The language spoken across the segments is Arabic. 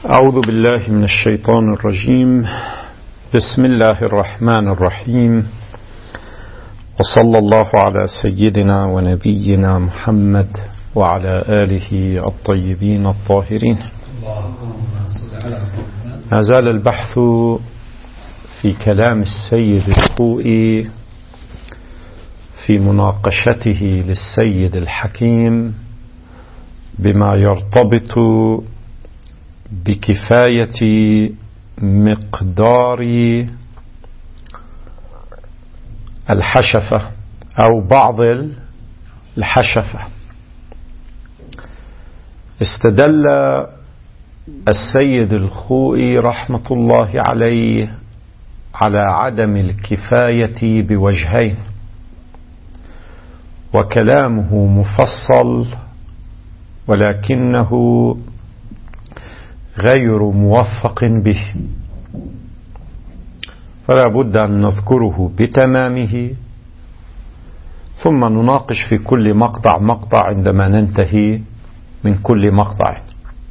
أعوذ بالله من الشيطان الرجيم. بسم الله الرحمن الرحيم، وصلى الله على سيدنا ونبينا محمد وعلى آله الطيبين الطاهرين. ما زال البحث في كلام السيد الخوئي في مناقشته للسيد الحكيم بما يرتبط بكفاية مقدار الحشفة أو بعض الحشفة. استدل السيد الخوئي رحمة الله عليه على عدم الكفاية بوجهين، وكلامه مفصل ولكنه غير موفق به، فلا بد أن نذكره بتمامه ثم نناقش في كل مقطع عندما ننتهي من كل مقطع.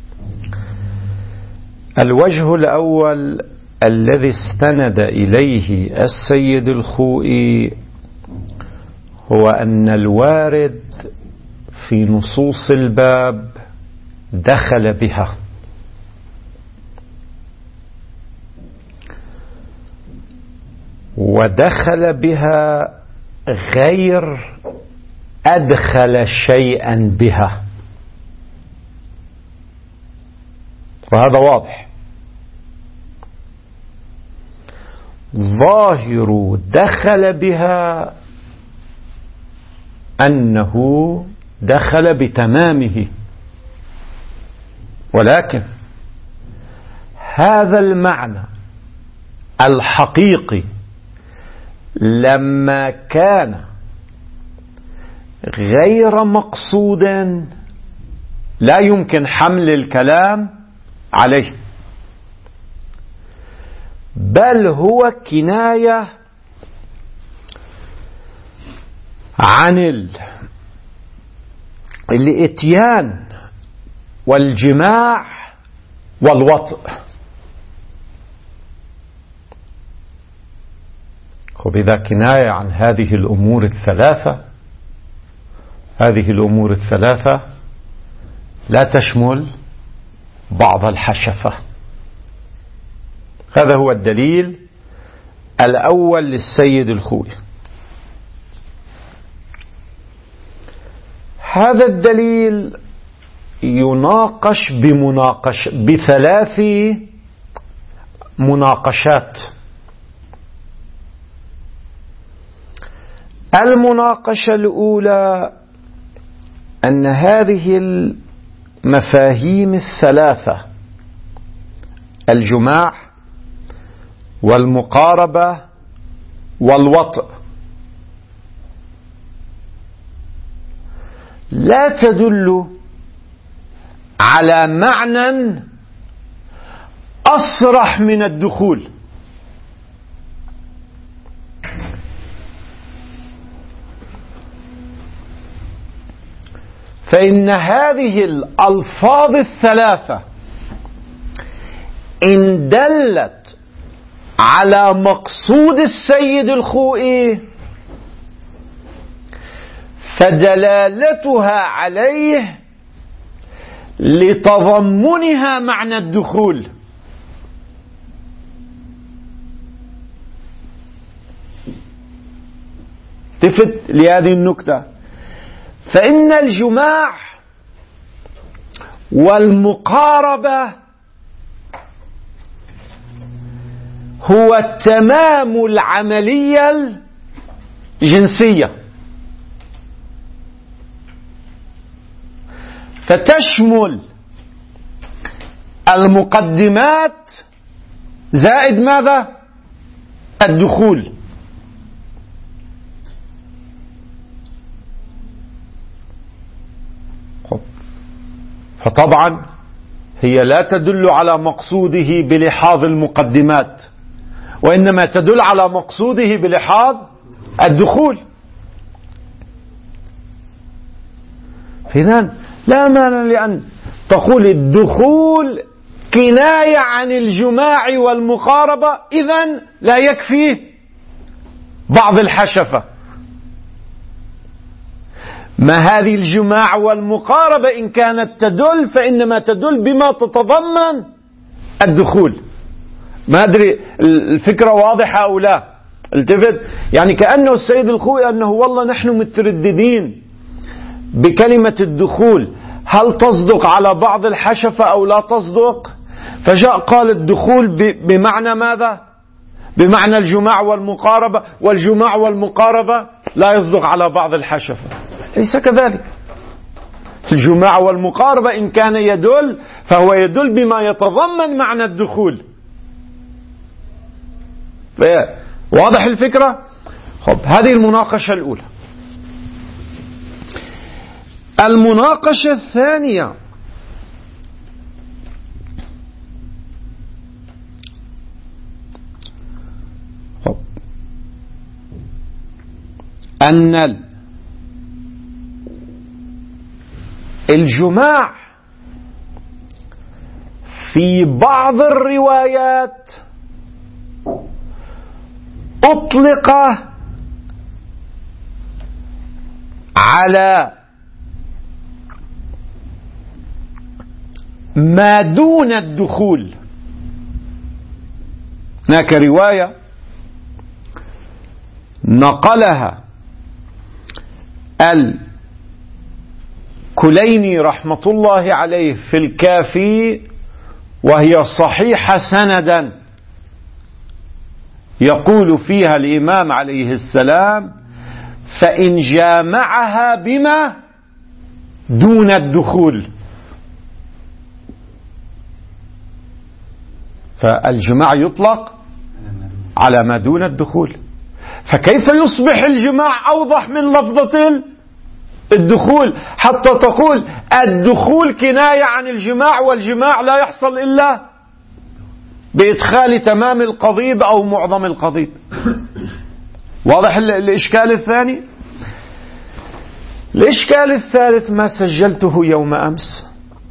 الوجه الأول الذي استند إليه السيد الخوئي هو أن الوارد في نصوص الباب دخل بها، ودخل بها غير أدخل شيئا بها، وهذا واضح. ظاهر دخل بها أنه دخل بتمامه، ولكن هذا المعنى الحقيقي لما كان غير مقصود لا يمكن حمل الكلام عليه، بل هو كناية عن الإتيان والجماع والوطء. وبذا كناية عن هذه الأمور الثلاثة، هذه الأمور الثلاثة لا تشمل بعض الحشفة. هذا هو الدليل الأول للسيد الخوئي. هذا الدليل يناقش بثلاث مناقشات. المناقشة الأولى أن هذه المفاهيم الثلاثة، الجماع والمقاربة والوطء، لا تدل على معنى أصرح من الدخول، فإن هذه الألفاظ الثلاثة إن دلت على مقصود السيد الخوئي فدلالتها عليه لتضمنها معنى الدخول. التفت لهذه النكتة، فإن الجماع والمقاربة هو تمام العملية الجنسية، فتشمل المقدمات زائد ماذا؟ الدخول. فطبعا هي لا تدل على مقصوده بلحاظ المقدمات، وإنما تدل على مقصوده بلحاظ الدخول. فإذن لا مانع لأن تقول الدخول كناية عن الجماع والمقاربة، إذن لا يكفي بعض الحشفة. ما هذه الجماع والمقاربة إن كانت تدل فإنما تدل بما تتضمن الدخول. ما أدري الفكرة واضحة أو لا. التفت، يعني كأنه السيد الخوئي أنه والله نحن مترددين بكلمة الدخول، هل تصدق على بعض الحشفة أو لا تصدق؟ فجاء قال الدخول بمعنى ماذا؟ بمعنى الجماع والمقاربة، والجماع والمقاربة لا يصدق على بعض الحشفة. ليس كذلك. الجماع والمقاربة إن كان يدل فهو يدل بما يتضمن معنى الدخول. واضح الفكرة؟ خب، هذه المناقشة الأولى. المناقشة الثانية، خب، أن الجماع في بعض الروايات أطلق على ما دون الدخول. هناك رواية نقلها الكليني رحمة الله عليه في الكافي وهي صحيحة سندا، يقول فيها الإمام عليه السلام: فإن جامعها بما دون الدخول. فالجماع يطلق على ما دون الدخول، فكيف يصبح الجماع أوضح من لفظة الدخول حتى تقول الدخول كناية عن الجماع، والجماع لا يحصل إلا بإدخال تمام القضيب أو معظم القضيب. واضح الإشكال الثاني؟ الإشكال الثالث ما سجلته يوم أمس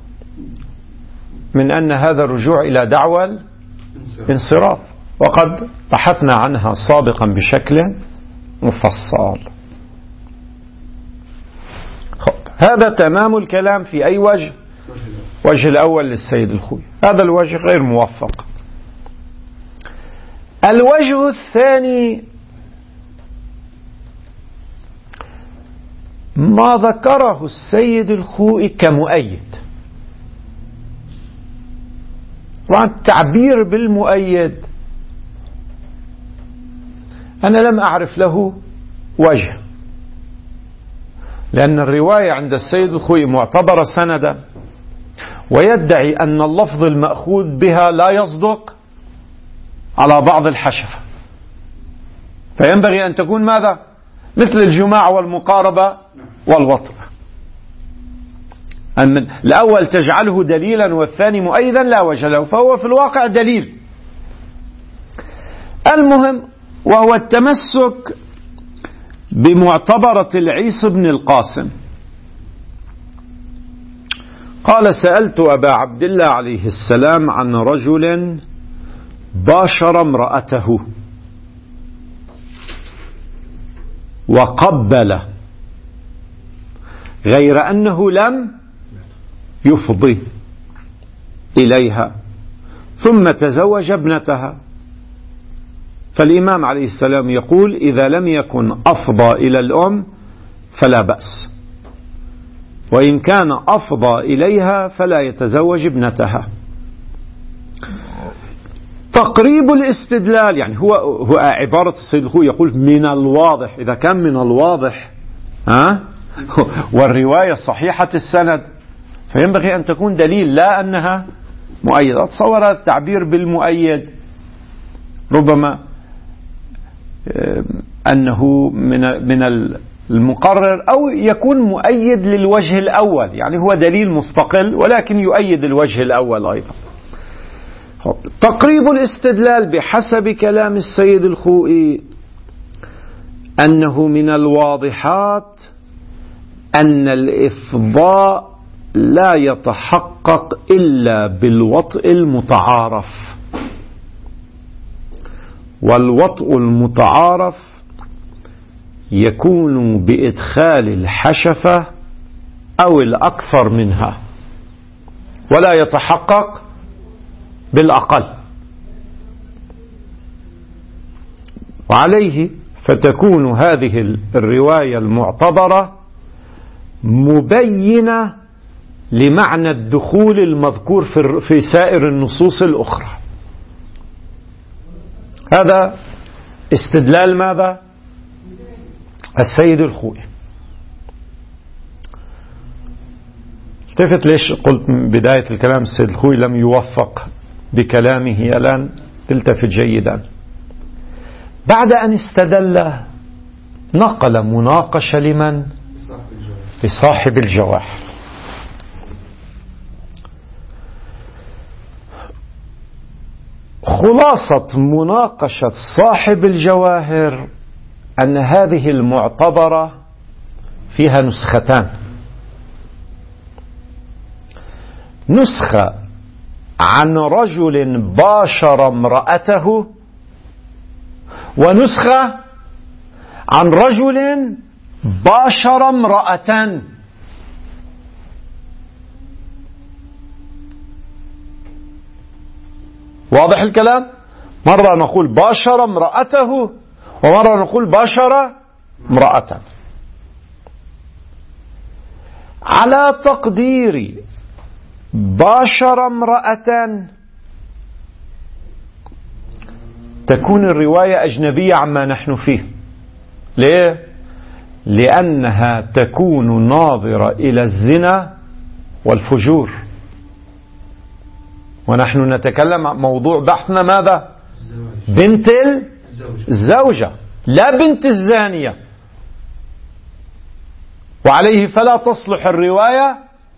من أن هذا الرجوع إلى دعوى الانصراف، وقد بحثنا عنها سابقا بشكل مفصل. هذا تمام الكلام في أي وجه؟ وجه الأول للسيد الخوئي، هذا الوجه غير موفق. الوجه الثاني ما ذكره السيد الخوئي كمؤيد. طبعا التعبير بالمؤيد أنا لم أعرف له وجه، لأن الرواية عند السيد الخوئي معتبرة سندا، ويدعي أن اللفظ المأخوذ بها لا يصدق على بعض الحشفة، فينبغي أن تكون ماذا؟ مثل الجماع والمقاربة والوطء. الأول تجعله دليلا والثاني مؤيدا لا وجه له، فهو في الواقع دليل. المهم، وهو التمسك بمعتبرة العيس بن القاسم. قال: سألت أبا عبد الله عليه السلام عن رجل باشر امرأته وقبل، غير أنه لم يفضي إليها، ثم تزوج ابنتها. فالإمام عليه السلام يقول: إذا لم يكن أفضى إلى الأم فلا بأس، وإن كان أفضى إليها فلا يتزوج ابنتها. تقريب الاستدلال، يعني هو عبارة السيد الخوئي يقول من الواضح، إذا كان من الواضح والرواية صحيحة السند فينبغي أن تكون دليل، لا أنها مؤيدة. أتصور التعبير بالمؤيد ربما أنه من المقرر، أو يكون مؤيد للوجه الأول، يعني هو دليل مستقل ولكن يؤيد الوجه الأول أيضا. تقريب الاستدلال بحسب كلام السيد الخوئي أنه من الواضحات أن الإفضاء لا يتحقق إلا بالوطء المتعارف، والوطء المتعارف يكون بإدخال الحشفة أو الأكثر منها، ولا يتحقق بالأقل. وعليه فتكون هذه الرواية المعتبرة مبينة لمعنى الدخول المذكور في سائر النصوص الأخرى. هذا استدلال ماذا؟ السيد الخوئي. التفت ليش قلت من بداية الكلام السيد الخوئي لم يوفق بكلامه الآن، تلتفت جيدا. بعد أن استدل نقل مناقشة لمن؟ لصاحب الجواهر. خلاصة مناقشة صاحب الجواهر أن هذه المعتبرة فيها نسختان: نسخة عن رجل باشر امرأته، ونسخة عن رجل باشر امرأة. واضح الكلام؟ مرة نقول باشر امرأته، ومرة نقول باشر امرأة. على تقدير باشر امرأة تكون الرواية أجنبية عما نحن فيه. ليه؟ لأنها تكون ناظرة إلى الزنا والفجور، ونحن نتكلم عن موضوع بحثنا ماذا؟ بنت الزوجة، لا بنت الزانية. وعليه فلا تصلح الرواية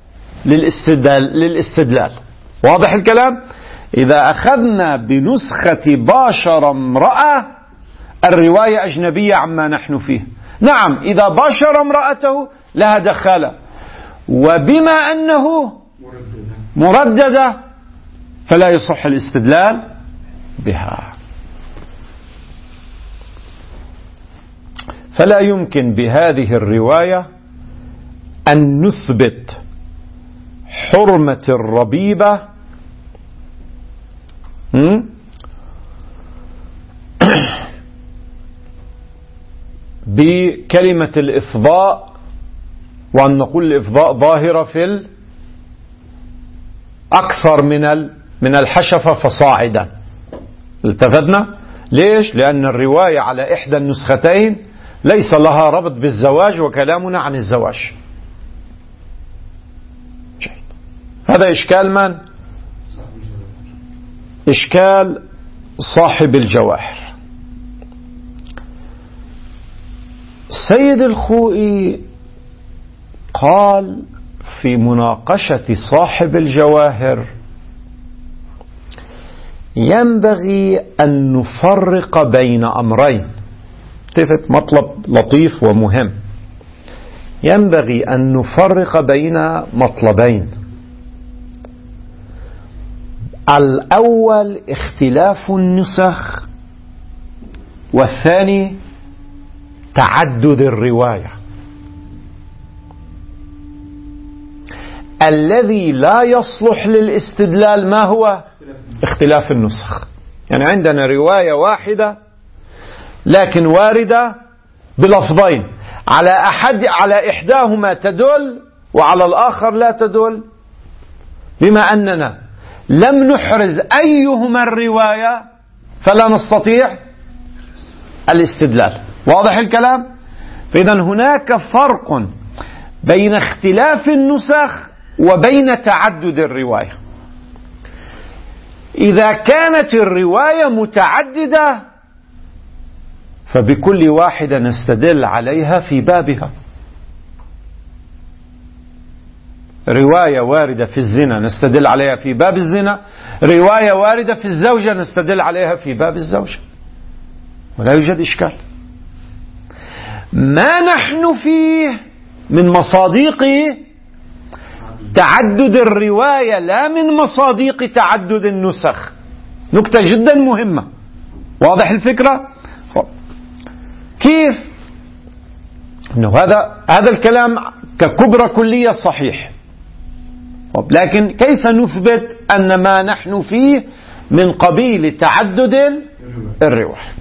للاستدلال. واضح الكلام؟ إذا أخذنا بنسخة باشر امرأة الرواية أجنبية عما نحن فيه. نعم، إذا باشر امرأته لها دخالة، وبما أنه مرددة فلا يصح الاستدلال بها. فلا يمكن بهذه الرواية أن نثبت حرمة الربيبة بكلمة الإفضاء، وأن نقول الإفضاء ظاهرة في أكثر من الحشفة فصاعدا. التفتنا ليش؟ لأن الرواية على إحدى النسختين ليس لها ربط بالزواج، وكلامنا عن الزواج. هذا إشكال من؟ إشكال صاحب الجواهر. السيد الخوئي قال في مناقشة صاحب الجواهر: ينبغي أن نفرق بين أمرين. تفت مطلب لطيف ومهم. ينبغي أن نفرق بين مطلبين: الأول اختلاف النسخ، والثاني تعدد الرواية. الذي لا يصلح للاستدلال ما هو؟ اختلاف النسخ. يعني عندنا رواية واحدة لكن واردة بلفظين، على إحداهما تدل وعلى الآخر لا تدل، بما أننا لم نحرز أيهما الرواية فلا نستطيع الاستدلال. واضح الكلام؟ فإذا هناك فرق بين اختلاف النسخ وبين تعدد الرواية. إذا كانت الرواية متعددة فبكل واحدة نستدل عليها في بابها. رواية واردة في الزنا نستدل عليها في باب الزنا، رواية واردة في الزوجة نستدل عليها في باب الزوجة، ولا يوجد إشكال. ما نحن فيه من مصادق تعدد الرواية لا من مصادق تعدد النسخ. نكتة جدا مهمة. واضح الفكرة؟ كيف؟ إنه هذا الكلام ككبرى كلية صحيح، لكن كيف نثبت أن ما نحن فيه من قبيل تعدد الرواية؟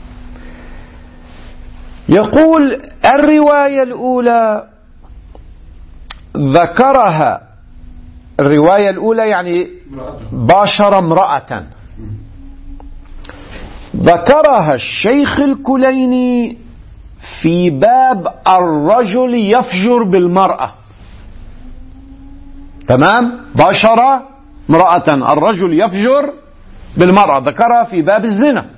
يقول الرواية الأولى ذكرها، الرواية الأولى يعني باشر امرأة، ذكرها الشيخ الكليني في باب الرجل يفجر بالمرأة. تمام؟ باشر امرأة، الرجل يفجر بالمرأة، ذكرها في باب الزنا.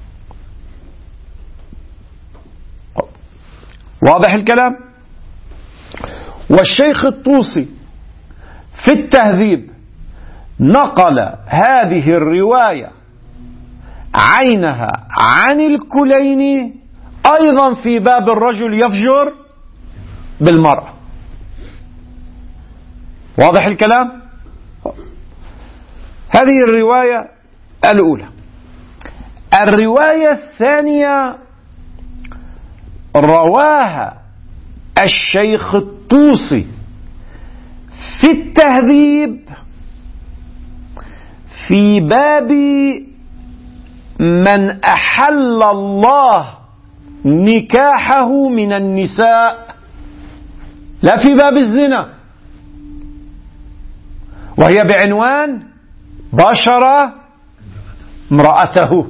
واضح الكلام؟ والشيخ الطوسي في التهذيب نقل هذه الرواية عينها عن الكليني أيضا في باب الرجل يفجر بالمرأة. واضح الكلام؟ هذه الرواية الأولى. الرواية الثانية رواها الشيخ الطوسي في التهذيب في باب من أحل الله نكاحه من النساء، لا في باب الزنا، وهي بعنوان باشر امرأته.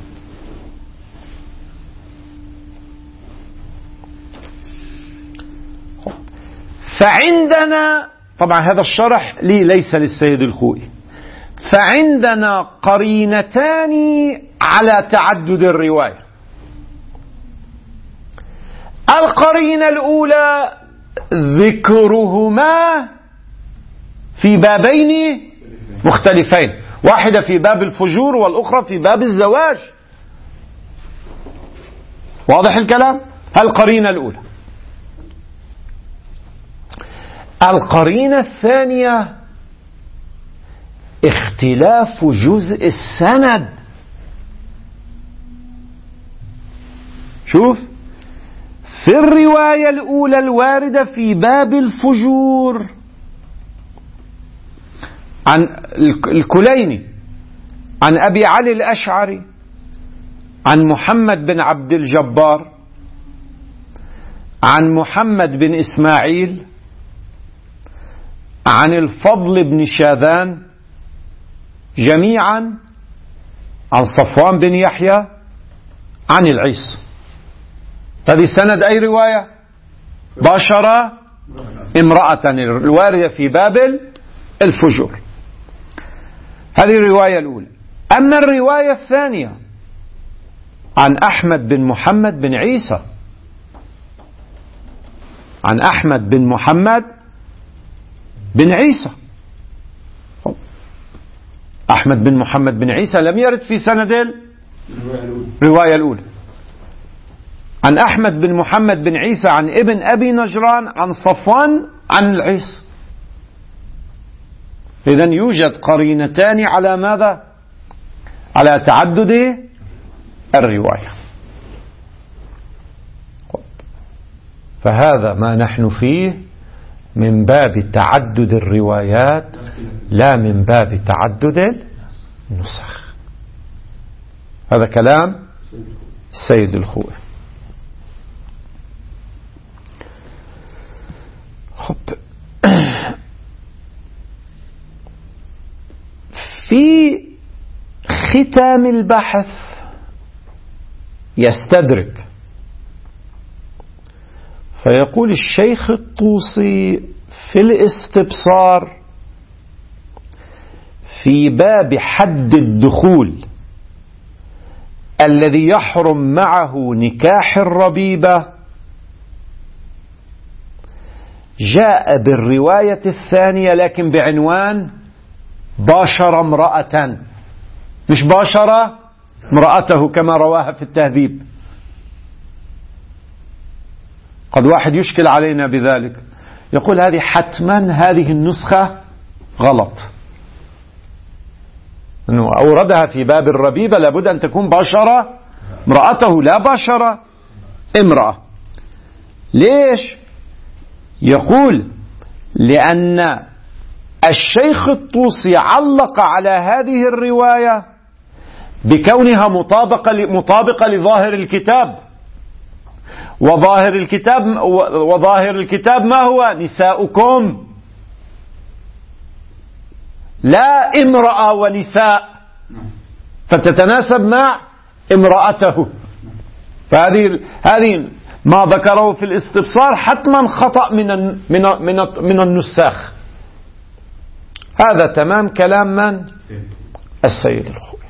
فعندنا طبعا هذا الشرح لي ليس للسيد الخوئي، فعندنا قرينتان على تعدد الرواية. القرينة الأولى ذكرهما في بابين مختلفين، واحدة في باب الفجور والأخرى في باب الزواج. واضح الكلام؟ القرينة الأولى. القرينة الثانية اختلاف جزء السند. شوف، في الرواية الأولى الواردة في باب الفجور عن الكليني عن أبي علي الأشعري عن محمد بن عبد الجبار عن محمد بن إسماعيل عن الفضل بن شاذان جميعا عن صفوان بن يحيى عن العيس. هذه سند أي رواية؟ باشر امرأة، الواردة في باب الفجور. هذه الرواية الأولى. أما الرواية الثانية عن أحمد بن محمد بن عيسى، عن أحمد بن محمد بن عيسى. أحمد بن محمد بن عيسى لم يرد في سند الرواية الأولى. عن أحمد بن محمد بن عيسى عن ابن أبي نجران عن صفوان عن العيس. إذن يوجد قرينتان على ماذا؟ على تعدد الرواية. فهذا ما نحن فيه من باب تعدد الروايات لا من باب تعدد النسخ. هذا كلام السيد الخوئي. في ختام البحث يستدرك فيقول الشيخ الطوسي في الاستبصار في باب حد الدخول الذي يحرم معه نكاح الربيبة جاء بالرواية الثانية لكن بعنوان باشر امرأة، مش باشر امرأته كما رواها في التهذيب. قد واحد يشكل علينا بذلك، يقول هذه حتما هذه النسخة غلط. أنه أوردها في باب الربيبة لابد أن تكون باشر امرأته لا باشر امرأة. ليش؟ يقول لأن الشيخ الطوسي علق على هذه الرواية بكونها مطابقة لظاهر الكتاب، وظاهر الكتاب ما هو؟ نساؤكم، لا امرأة ونساء، فتتناسب مع امرأته. فهذه ما ذكره في الاستبصار حتما خطأ من النساخ. هذا تمام كلام من؟ السيد الخوئي.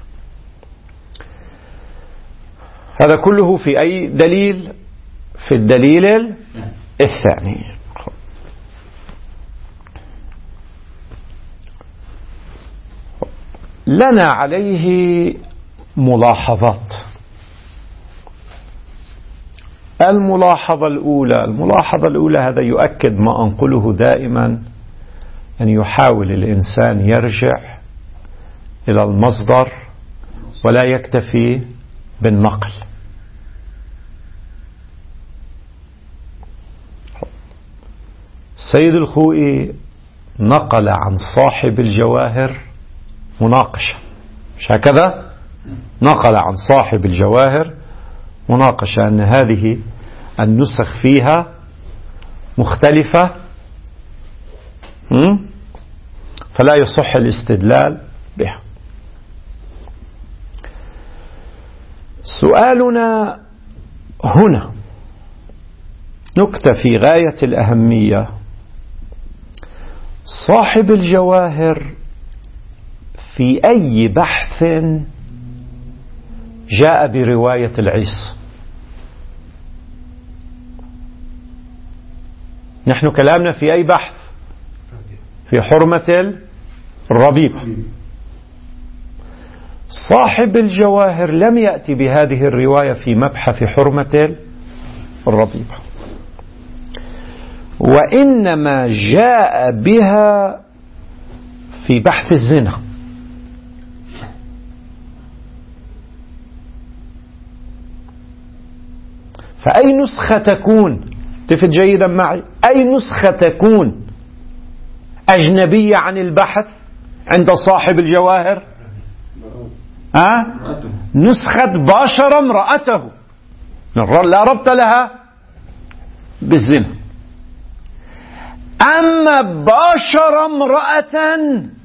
هذا كله في أي دليل؟ في الدليل الثاني. لنا عليه ملاحظات. الملاحظة الأولى هذا يؤكد ما أنقله دائما، أن يحاول الإنسان يرجع إلى المصدر ولا يكتفي بالنقل. السيد الخوئي نقل عن صاحب الجواهر مناقشة، مش هكذا؟ نقل عن صاحب الجواهر مناقشة أن هذه النسخ فيها مختلفة، فلا يصح الاستدلال بها. سؤالنا هنا نكتة في غاية الأهمية. صاحب الجواهر في أي بحث جاء برواية العيس؟ نحن كلامنا في أي بحث؟ في حرمة الربيبة. صاحب الجواهر لم يأتي بهذه الرواية في مبحث حرمة الربيبة، وإنما جاء بها في بحث الزنا. فأي نسخة تكون، تفت جيدا معي، أي نسخة تكون أجنبية عن البحث عند صاحب الجواهر؟ نسخة باشر امرأته، لا ربط لها بالزنا. أما باشر امرأة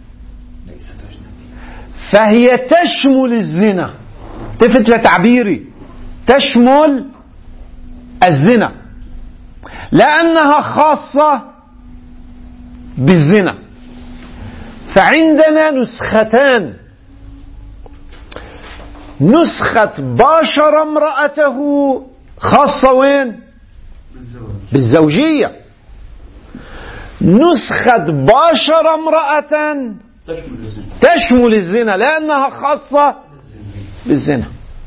فهي تشمل الزنا، تفت لتعبيري، تشمل الزنا لأنها خاصة بالزنا. فعندنا نسختان، نسخة باشر امرأته خاصة وين؟ بالزوجية. نسخة باشر امرأة تشمل الزنا لأنها خاصة بالزنا.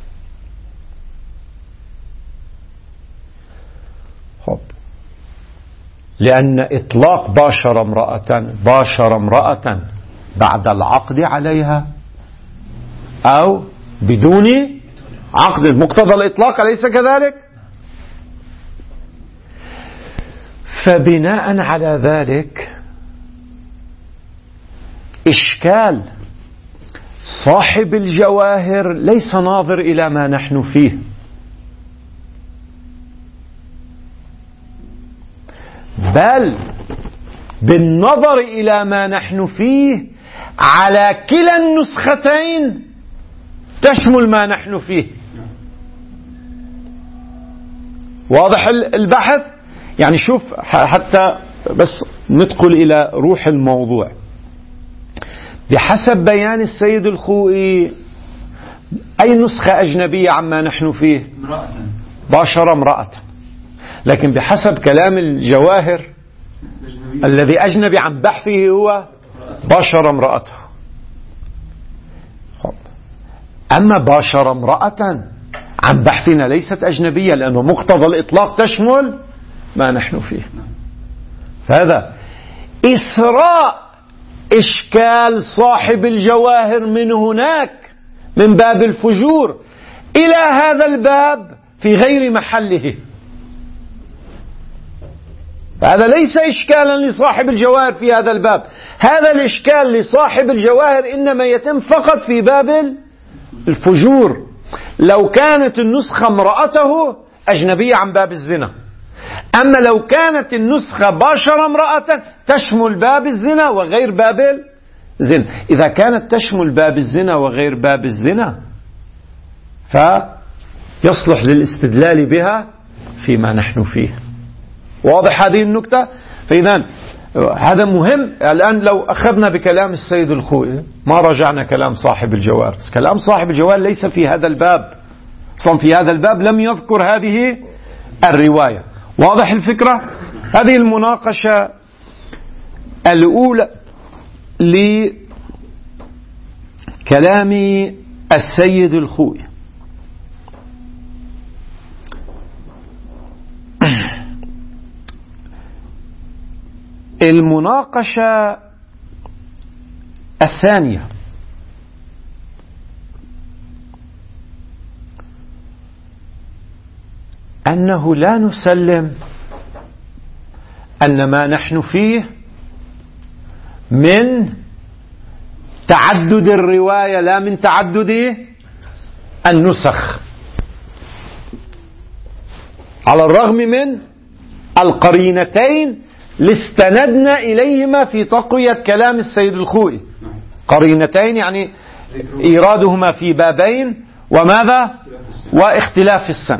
لأن إطلاق باشر امرأة بعد العقد عليها أو بدون عقد، مقتضى الإطلاق أليس كذلك؟ فبناء على ذلك إشكال صاحب الجواهر ليس ناظر إلى ما نحن فيه، بل بالنظر إلى ما نحن فيه على كلا النسختين تشمل ما نحن فيه. واضح البحث؟ يعني شوف، حتى بس ندخل إلى روح الموضوع. بحسب بيان السيد الخوئي أي نسخة أجنبية عما نحن فيه؟ باشر امرأة. لكن بحسب كلام الجواهر الذي أجنبي عن بحثه هو باشر امرأته. أما باشر امرأة عن بحثنا ليست أجنبية، لأنه مقتضى الإطلاق تشمل ما نحن فيه. فهذا إسراء إشكال صاحب الجواهر من هناك من باب الفجور إلى هذا الباب في غير محله. هذا ليس إشكالا لصاحب الجواهر في هذا الباب، هذا الإشكال لصاحب الجواهر إنما يتم فقط في باب الفجور. لو كانت النسخة امرأته أجنبية عن باب الزنا، أما لو كانت النسخة باشر امرأة تشمل باب الزنا وغير باب الزنا. إذا كانت تشمل باب الزنا وغير باب الزنا فيصلح للاستدلال بها فيما نحن فيه. واضح هذه النكتة؟ فإذا هذا مهم. الآن لو أخذنا بكلام السيد الخوئي ما رجعنا كلام صاحب الجواهر. كلام صاحب الجواهر ليس في هذا الباب، أصلا في هذا الباب لم يذكر هذه الرواية. واضح الفكرة؟ هذه المناقشة الأولى لكلام السيد الخوئي. المناقشة الثانية أنه لا نسلم أن ما نحن فيه من تعدد الرواية لا من تعدد النسخ، على الرغم من القرينتين اللي استندنا إليهما في تقوية كلام السيد الخوئي. قرينتين يعني إيرادهما في بابين وماذا؟ واختلاف السن.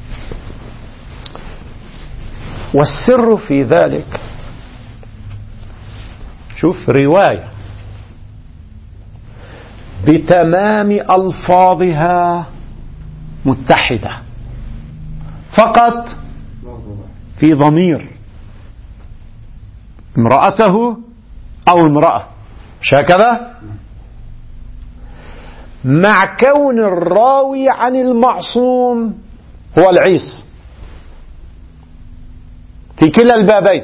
والسر في ذلك شوف رواية بتمام ألفاظها متحدة فقط في ضمير امرأته أو امرأة، مش هكذا؟ مع كون الراوي عن المعصوم هو العيس في كلا البابين،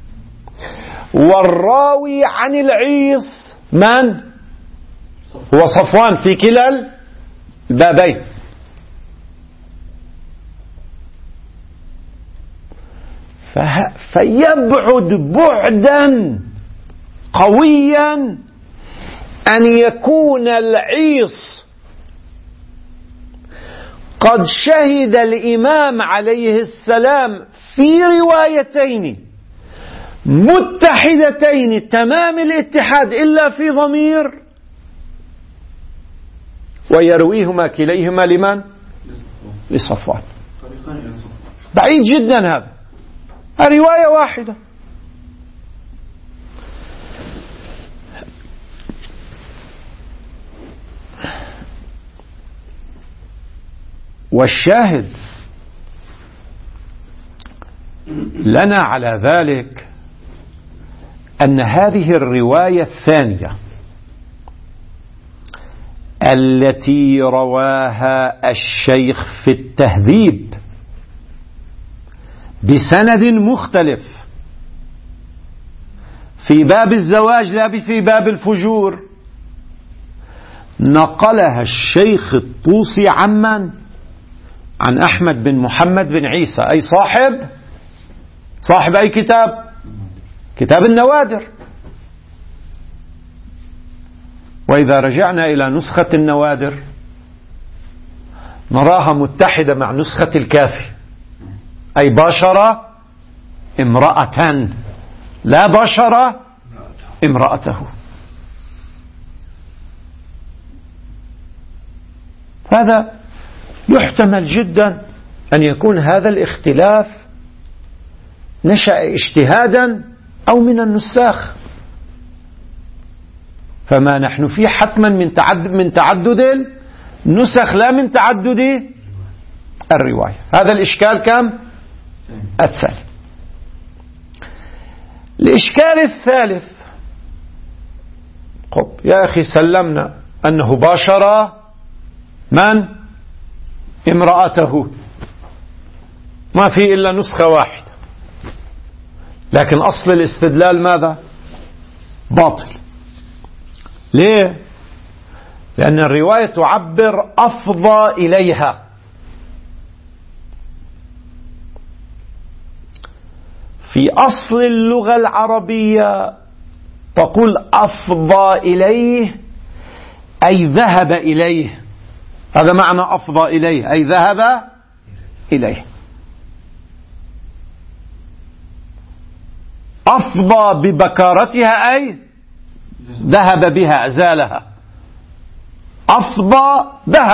والراوي عن العيس من؟ هو صفوان في كلا البابين. فيبعد بعدا قويا أن يكون العيس قد شهد الإمام عليه السلام في روايتين متحدتين تمام الاتحاد إلا في ضمير، ويرويهما كليهما لمن؟ لصفوان. بعيد جدا هذا، رواية واحدة. والشاهد لنا على ذلك أن هذه الرواية الثانية التي رواها الشيخ في التهذيب بسند مختلف في باب الزواج لا في باب الفجور، نقلها الشيخ الطوسي عمن؟ عن أحمد بن محمد بن عيسى، أي صاحب أي كتاب؟ كتاب النوادر. وإذا رجعنا إلى نسخة النوادر نراها متحدة مع نسخة الكافي، أي باشر امرأة لا باشر امرأته. هذا يحتمل جدا أن يكون هذا الاختلاف نشأ اجتهادا أو من النساخ، فما نحن فيه حتما من تعدد النسخ لا من تعدد الرواية. هذا الإشكال كم؟ الثاني. الإشكال الثالث، يا أخي سلمنا أنه باشر من؟ امرأته، ما في إلا نسخة واحدة، لكن أصل الاستدلال ماذا؟ باطل. ليه؟ لأن الرواية تعبر أفضى إليها. في أصل اللغة العربية تقول أفضى إليه أي ذهب إليه، هذا معنى أفضى إليه أي ذهب إليه. أفضى ببكارتها أي ذهب بها أزالها. أفضى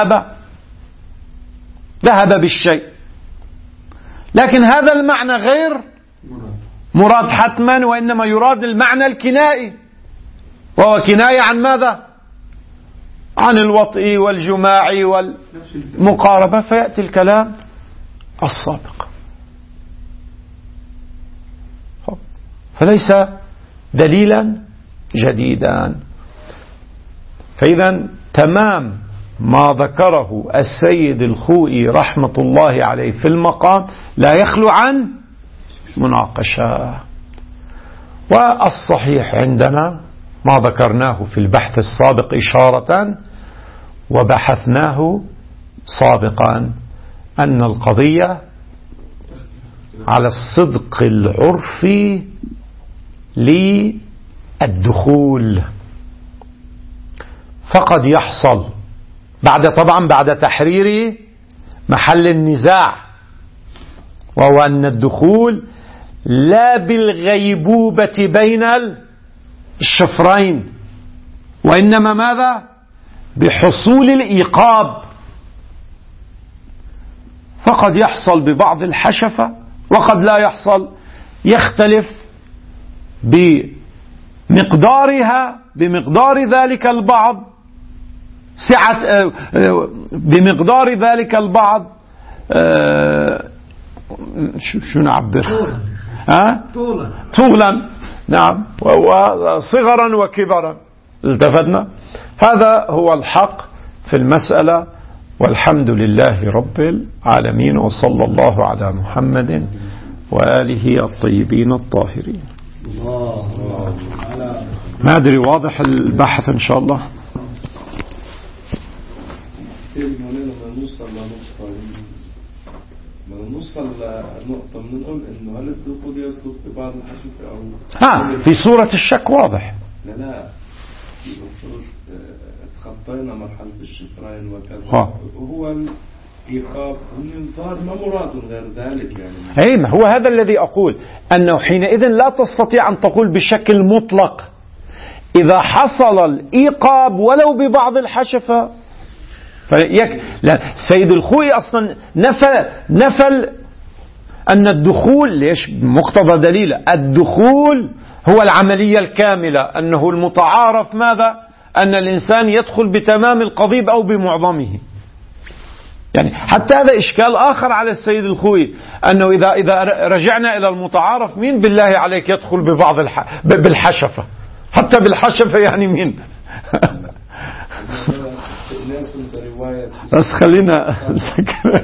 ذهب بالشيء، لكن هذا المعنى غير مراد حتما، وإنما يراد المعنى الكنائي، وهو كناية عن ماذا؟ عن الوطء والجماع والمقاربة، فيأتي الكلام السابق. فليس دليلا جديدا. فإذا تمام ما ذكره السيد الخوئي رحمة الله عليه في المقام لا يخلو عن مناقشة. والصحيح عندنا ما ذكرناه في البحث السابق إشارة وبحثناه سابقا، أن القضية على الصدق العرفي للدخول، فقد يحصل بعد تحرير محل النزاع، وهو أن الدخول لا بالغيبوبة بين الشفرين، وإنما ماذا؟ بحصول الإيقاب. فقد يحصل ببعض الحشفة وقد لا يحصل، يختلف بمقدار ذلك البعض بمقدار ذلك البعض شو نعبر؟ طولا، نعم، وصغرا وكبرا. التفتنا؟ هذا هو الحق في المسألة، والحمد لله رب العالمين، وصلى الله على محمد وآله الطيبين الطاهرين. ما أدري واضح البحث إن شاء الله. نوصل لنقطة بنقول إنه هل الدخول يصدق في بعض الحشفة أو في صورة الشك واضح. لا المفروض تخطينا مرحلة الشفرين وكذا، وهو الإيقاف والإنذار ما مراد غير ذلك يعني. أي ما هو هذا الذي أقول، أنه حينئذ لا تستطيع أن تقول بشكل مطلق إذا حصل الإيقاب ولو ببعض الحشفة. لا، سيد الخوئي أصلا نفى أن الدخول، ليش؟ مقتضى دليله الدخول هو العملية الكاملة، أنه المتعارف ماذا؟ أن الإنسان يدخل بتمام القضيب أو بمعظمه. يعني حتى هذا إشكال آخر على السيد الخوئي، أنه إذا رجعنا إلى المتعارف، مين بالله عليك يدخل ببعض بالحشفة؟ حتى بالحشفة يعني مين؟ بس خلينا